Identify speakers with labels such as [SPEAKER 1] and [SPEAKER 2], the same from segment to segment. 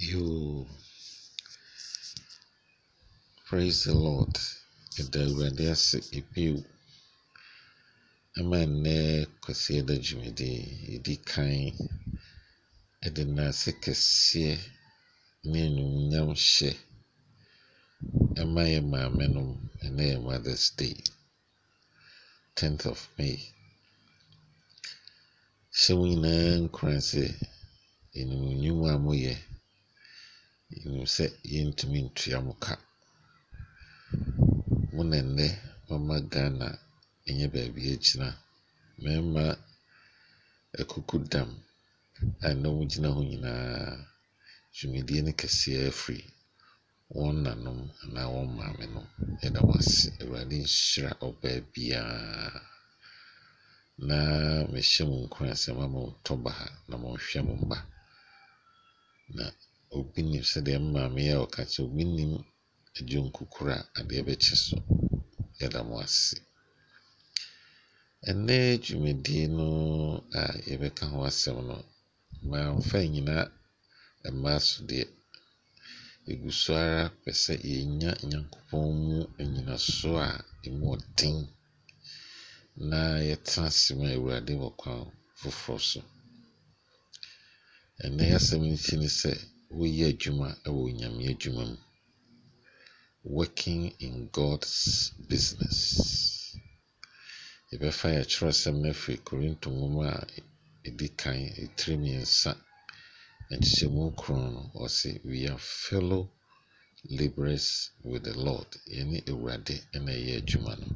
[SPEAKER 1] You praise the Lord. Ɛda Awurade ase ebio. Ɛma nnɛ kwasi ɛda dwumadi yɛdi kan ɛde n'ase kɛseɛ ne anuonyam hyɛ ɛma yɛ maamenom. Ɛnnɛ yɛ Mother's Day, 10th of May. Hyɛ mo nyinaa nkuran sɛ yɛnim nnwuma a moyɛ. Yɛnim sɛ yɛntumi ntua mo ka. Mo na nnɛ mama Ghana ɛnyɛ baabi agyina. Mmarima akukudam a nnɛ wɔgyina hɔ nyinaa, dwumadie no kɛseɛ afiri wɔn nanom anaa wɔn maamenom. Yɛda mo ase. Awurade nhyira ɔbaa biara. Na mehyɛ mo nkuran sɛ mama mo tɔ baha na monhwɛ mo mba. Na obi nim sɛdeɛ maame yi a ɔka kyerɛ obi nim adwonkukuru a adeɛ bɛkye so. Yɛda mo ase. Ɛnnɛ dwumadie no a yɛbɛka ho asɛm no, mamfa nyina mmaa so deɛ. Ɛgu so ara pɛ sɛ yɛnya Nyankopɔn mu anyinaso a ɛmu ɔden na yɛtena ase ma Awurade wɔ kwan foforɔ so. Ɛnnɛ yɛasɛm nti ne sɛ woyɛ adwuma wɔ Onyame adwuma mu. Working in God's business. Yɛbɛfa yɛatwerɛsɛm no afiri Korinto nwoma a ɛdi kan ɛtiri 3 nkyekyɛmu 9 no, ɔse we are fellow laborers with the Lord. Yɛne Awurade na ɛyɛ adwuma no.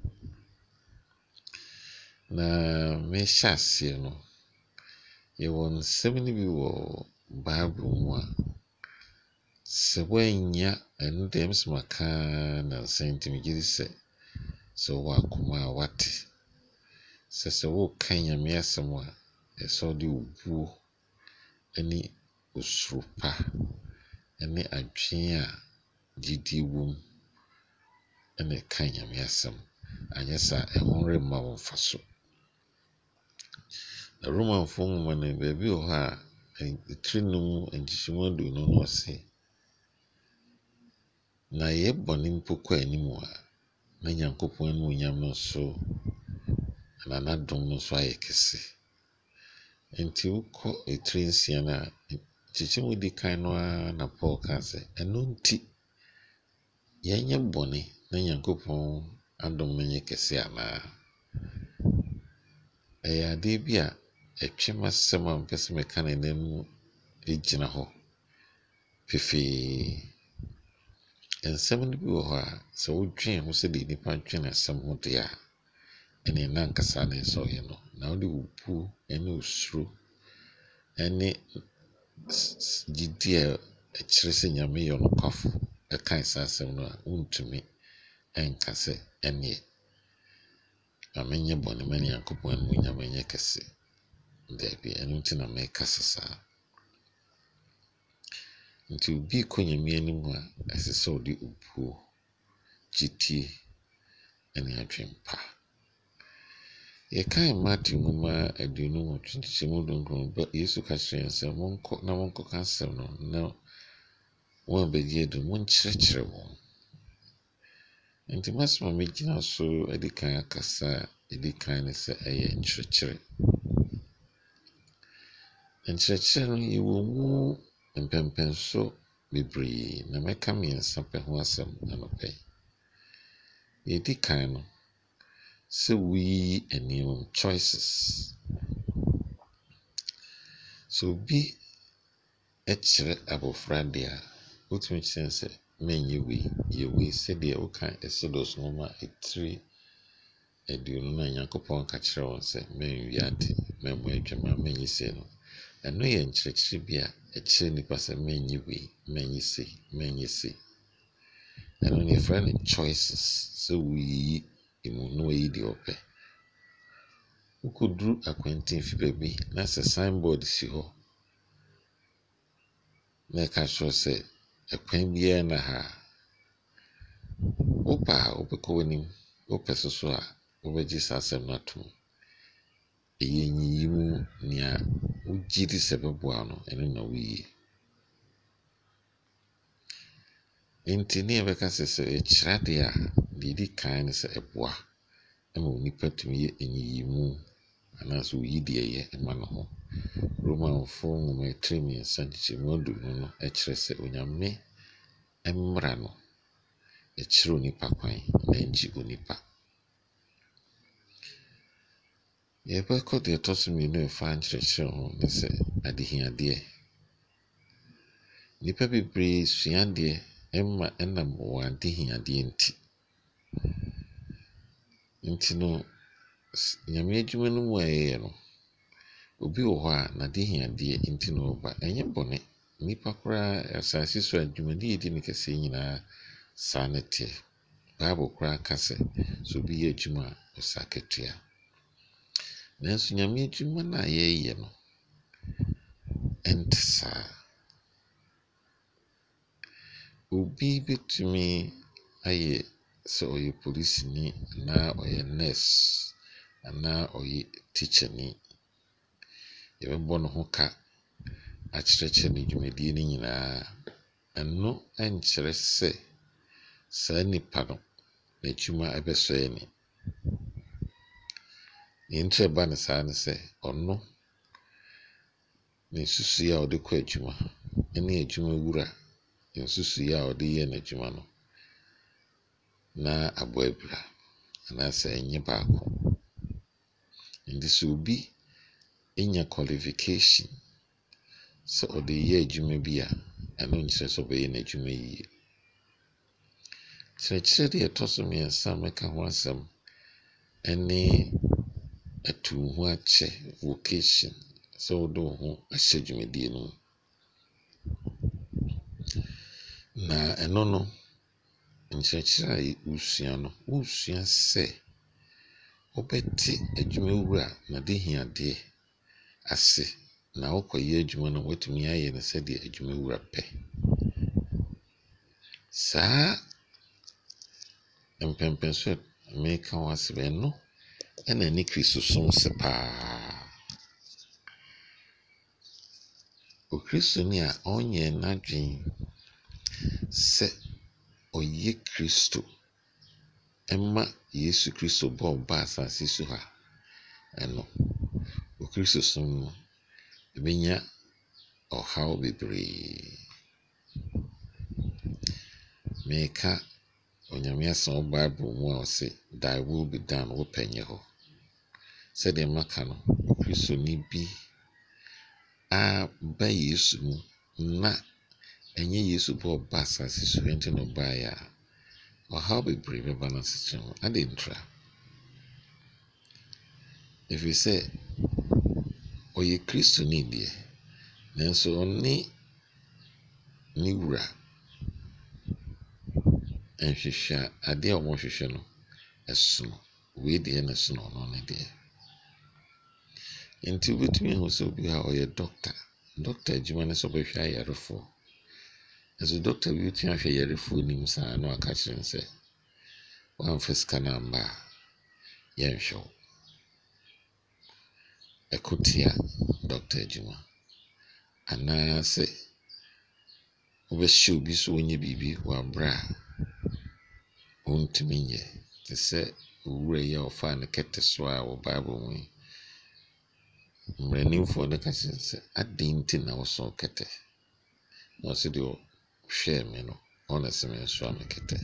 [SPEAKER 1] Na mehyɛ aseɛ no, yɛwɔ nsɛm no bi wɔ Bible mu a sɛ woannya ɛno deɛ mesɛ maka nansa nti megye di sɛ wowɔ akoma a wate. Sɛ woka Nyame asɛm a ɛsɛ wode obuo ne osuro pa ne adwene a gyidie wɔ mu na ɛka Nyame asɛm. Anyɛ saa ɛho remma wo mfaso. Na Romanfoɔ nwoma no baabi wɔ hɔ a ɛtiri 5 nkyekyɛmu 20 no ɔse na yɛ bɔne mpo kɔ anim a na Nyankopɔn anuonyam no nso na n'adom no nso ayɛ kɛse. Nti wokɔ ɛtiri 6 no a nkyekyɛmu di kan no ara na Paul ka sɛ ɛno nti yɛnyɛ bɔne na Nyankopɔn adom no nyɛ kɛse anaa. Ɛyɛ adeɛ bi a ɛtwe m'asɛm a mpɛ sɛ meka no ɛnnɛ mu gyina hɔ pefee. Nsɛm no bi wɔ hɔ a sɛ wodwene ho sɛdeɛ nnipa dwene asɛm ho deɛ a ɛneɛ na ankasa na ɛsɛ ɔyɛ no. Na wode obuo ne osuro ne gyidie a ɛkyerɛ sɛ Nyame yɛ ɔnokwafo ɛkae saa asɛm no a wontumi ɛnka sɛ ɛneɛ ma menyɛ bɔne ma Nyankopɔn anuonyam nyɛ kɛse. Daabi, ɛno nti na mekasa saa. Nti obi kɔ Nyame anim a ɛsɛ sɛ ɔde obuo, gyidie ne adwene pa. Yɛkan Matthew nwoma 28 nkyekyɛmu 19 Yesu ka kyerɛ yɛn sɛ monkɔ na monkɔka asɛm no na wɔn a bɛgye adi no monkyerɛkyerɛ wɔn. Nti masɛm a megyina so adi kan akasa a ɛdi kan ne sɛ ɛyɛ nkyerɛkyerɛ. Nkyerɛkyerɛ no yɛwɔ mu mpɛmpɛnso bebree na mɛka 3 pɛ ho asɛm anɔpɛ. Yɛdi kan no, sɛ woyiyi nneɛma mu, choices. Sɛ obi kyerɛ abɔfra deɛ a wotumi kyerɛ no sɛ manyɛ wei, yɛ wei sɛdeɛ woka Exodus nwoma 3:20 no a Nyankopɔn ka kyerɛ wɔn sɛ manwie ade, mammɔ adwaman, manyɛ sei no. Ɛno yɛ nkyerɛkyerɛ bi a ɛkyerɛ nnipa sɛ manyɛ wei, manyɛ sei, manyɛ sei. Ɛno no yɛfrɛ no choices. Sɛ woyiyi mu na wayi deɛ ɔpɛ. Wokɔduru akwantemfi baabi na sɛ signboard si hɔ na ɛka kyerɛ sɛ ɛkwan biara na ha a, wopɛ a wobɛkɔ w'anim, wopɛ so a wobɛgye saa asɛm no ato mu. Ɛyɛ nyiyimu nea wogye di sɛ ɛbɛboa no ɛno na woyie. Nti ne yɛbɛka sɛ ɛkyerɛ deɛ a deɛ ɛdi kan ne sɛ ɛboa ma onipa tumi yɛ nyiyimu anaasɛ oyi deɛ ɛyɛ ma ne ho. Romanfo nwoma tiri mmiɛnsa nkyekyɛmu aduonu no kyerɛ sɛ Onyame mmara no ɛkyerɛ onipa kwan na ɛngye onipa. Yɛbɛkɔ deɛ ɛtɔ so mmienu a ɛfa nkyerɛkyerɛ ho ne sɛ adehiadeɛ. Nnipa bebree sua adeɛ ma ɛnam wɔn adehiadeɛ nti. Nti no, Nyame adwuma no mu a yɛyɛ no, obi wɔ hɔ a n'adehiadeɛ nti na ɔreba. Ɛnyɛ bɔne. Nnipa koraa asase so a dwumadi a yɛdi no kɛseɛ nyinaa saa ne teɛ. Bible koraa ka sɛ obi yɛ adwuma a ɔsa akatua. Nanso Nyame adwuma no a yɛreyɛ no ɛnte saa. Obi bɛtumi ayɛ sɛ ɔyɛ polisini anaa ɔyɛ nurse anaa ɔyɛ teacherni. Yɛbɛbɔ ne ho ka akyerɛkyerɛ ne dwumadie no nyinaa. Ɛno nkyerɛ sɛ saa nipa no n'adwuma bɛsɔ ani. Deɛ nti a ɛba ne saa ne sɛ ɔno ne nsusuiɛ a ɔde kɔ adwuma ne adwumawura nsusuiɛ a ɔde yɛ n'adwuma no na abɔ abira anaasɛ ɛnyɛ baako. Nti sɛ obi nya qualification sɛ ɔde yɛ adwuma bi a, ɛno nkyerɛ sɛ ɔbɛyɛ n'adwuma yie. Kyerɛkyerɛ deɛ ɛtɔ so mmiɛnsa a mɛka ho asɛm ne atu wo ho akyɛ vocation, sɛ wode wo ho ahyɛ dwumadie no mu. Na ɛno no, nkyerɛkyerɛ a wosua no, woresua sɛ wobɛte adwumawura n'adehiadeɛ ase na wokɔyɛ adwuma no woatumi ayɛ no sɛdeɛ adwumawura pɛ. Saa mpɛmpɛnsoɔ a mereka ho asɛm yi, ɛno na ne Kristosom sɛ paa. Okristoni a ɔnyɛ n'adwene sɛ ɔyɛ Kristo ma Yesu Kristo bɔ a ɔbaa asase so ha, ɛno Okristosom no ɛbɛnya ɔhaw bebree. Mereka Onyame asɛm wɔ Bible mu a ɔse thy will be done, wo pɛ nyɛ hɔ. Sɛdeɛ maka no, Okristoni bi aba Yesu mu na ɛnyɛ Yesu bɔ a ɔbaa asase so nti na ɔbaeɛ a, ɔhaw bebree bɛba n'asetena mu. Adɛnti? Ɛfiri sɛ ɔyɛ Kristoni deɛ, nanso ɔne ne wura nhwehwɛ a adeɛ a wɔhwehwɛ no ɛsono. Wei deɛ na ɛsono ɔno ne deɛ. Nti wobɛtumi ahu sɛ obi a ɔyɛ doctor. Doctor adwuma ne sɛ ɔbɛhwɛ ayarefoɔ. Nanso doctor bi bɛtumi ahwɛ yarefoɔ anim saa na waka kyerɛ no sɛ woamfa sika no amma a yɛnhwɛ wo. Ɛko tia doctor adwuma. Anaasɛ wobɛhyɛ obi so ɔnyɛ biribi wɔ aberɛ a ɔntumi nyɛ. Te sɛ owura yi a ɔfaa ne kɛtɛ so a wɔ Bible mu yi. Mmaranimfoɔ no ka kyerɛ no sɛ adɛn nti na wosɔ wo kɛtɛ? Na ɔse deɛ ɔhwɛɛ me no, ɔna sɛ mensoa me kɛtɛ.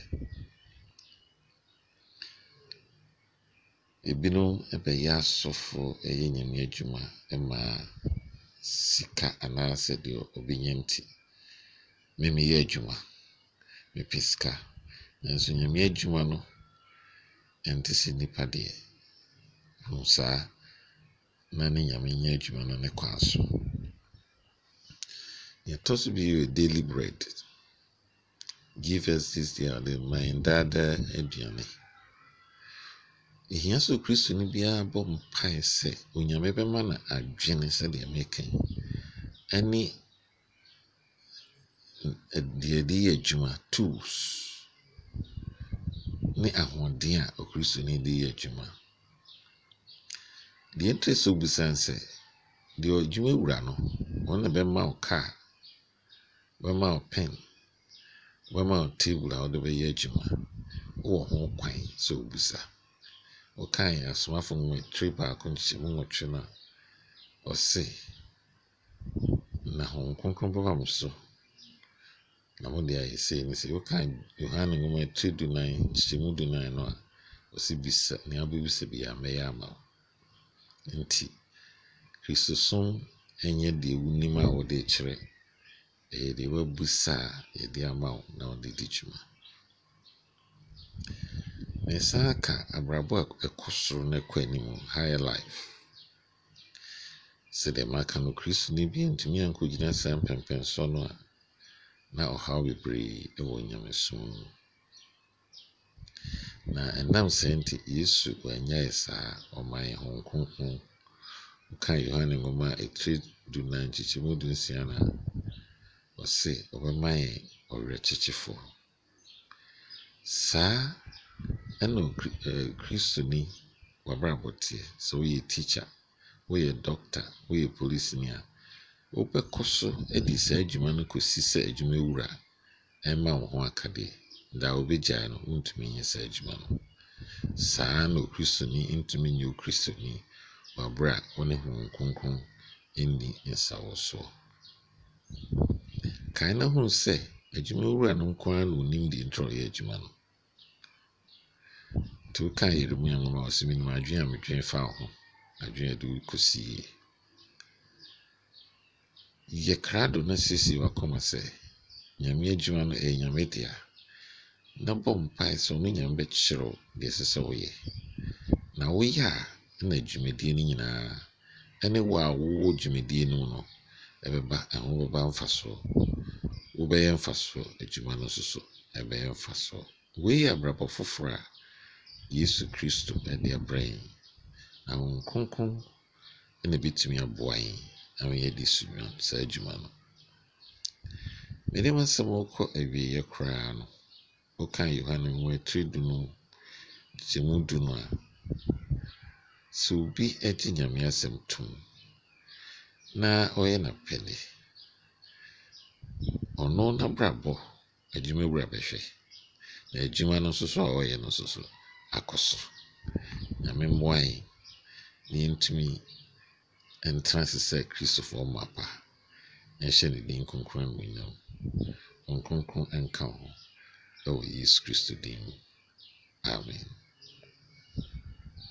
[SPEAKER 1] Ebinom bɛyɛ asɔfoɔ yɛ Nyame adwuma ma sika anaasɛ deɛ ɔbɛnya nti. Me meyɛ adwuma, mepɛ sika. Nanso Nyame adwuma no ɛnte sɛ nnipa deɛ. Hu saa na ne Nyame nyɛ adwuma no ne kwan so. Deɛ ɛtɔ so bio yɛ daily bread. Give us this day our daily bread. Ma yɛn daadaa aduane. Ɛhia sɛ Okristoni biara bɔ mpaeɛ sɛ Onyame bɛma no adwene sɛdeɛ meka yi, ɛne deɛ ɛde yɛ adwuma, tools ne ahoɔden a Okristoni de yɛ adwuma. Deɛ ɛntrɛ sɛ wobisa sɛ deɛ adwumawura no, ɔno na bɛma wo car, bɛma wo pen, wɔbɛma wo table a wode bɛyɛ adwuma. Wowɔ ho kwan sɛ wobusa. Wɔkae asomafo nwoma tire baako nkyɛmu nwɔtwe no a ɔse na Honhom Kronkron bɛba mo so na mode ayɛ sei ne sei. Wokae Yohane nwoma tire 14 nkyɛmu 14 no a ɔse bisa nea wobɛbisa biara mɛyɛ ama wo. Nti Kristosom ɛnyɛ deɛ wonim a wode kyerɛ, ɛyɛ deɛ woabusa a yɛde ama wo na wode di dwuma. Na ɛsan aka abrabɔ a ɛkɔ soro na ɛkɔ anim, higher life. Sɛdeɛ maka no, Kristoni bi ntumi ankɔgyina saa mpɛmpɛnsoɔ no a na ɔhaw bebree ɛwɔ nyamesom mu. Na ɛnam saa nti Yesu wanyɛ yɛ saa, ɔma yɛn Honhom Kronkron. Woka Yohane nwoma a ɛtire 14 nkyɛmu 16 no a ɔse ɔbɛma yɛn ɔwerɛkyekyefoɔ. Saa ɛna Kristoni w'abrabɔ teɛ. Sɛ woyɛ teacher, woyɛ doctor, woyɛ policeni a wobɛkɔ so adi saa adwuma no kɔsi sɛ adwuma wura ɛmma wo ho akadeɛ. Da a wobɛgyae no wontumi nyɛ saa adwuma no. Saa na Okristoni ntumi nyɛ Okristoni wɔ aberɛ a wo ne Honhom Kronkron nni nsawɔsoɔ. Kae na hu sɛ adwuma wura no nko ara na onim deɛ nti ɔyɛ adwuma no. Nti wokae Yeremia nwoma a ɔse menim adwene a medwene fa wo ho, adwene a ɛde wo kɔsi yie. Yɛ krado na siesie w'akoma sɛ Nyame adwuma no ɛyɛ Nyame dea, na bɔ mpae sɛ ɔno Nyame bɛkyerɛ wo deɛ ɛsɛ sɛ woyɛ. Na woyɛ a na dwumadie no nyinaa ɛne wo a wowɔ dwumadie no mu no ɛbɛba ɛho bɛba mfasoɔ. Wobɛyɛ mfasoɔ, adwuma no nso so ɛbɛyɛ mfasoɔ. Wei yɛ abrabɔ foforɔ a Yesu Kristo ɛde abrɛ yɛn. Na Honhom Kronkron ɛna ɛbɛtumi aboa yɛn ama yɛadi so saa adwuma no. Mede m'asɛm wokɔ awieeɛ koraa no, wokae Yohane nwoma tire 15 nkyɛmu 10 no a sɛ obi agye Nyame asɛm tom na ɔyɛ n'apɛde, ɔno n'abrabɔ adwuma wura bɛhwɛ, na adwuma no nso so a ɔyɛ no nso so akɔ so. Nyame mmoa yɛn na yɛntumi ntena ase sɛ Kristofoɔ mapa na yɛhyɛ ne din kronkron animuonyam. Honhom Kronkron nka wo ho ɛwɔ Yesu Kristo din mu. Amen.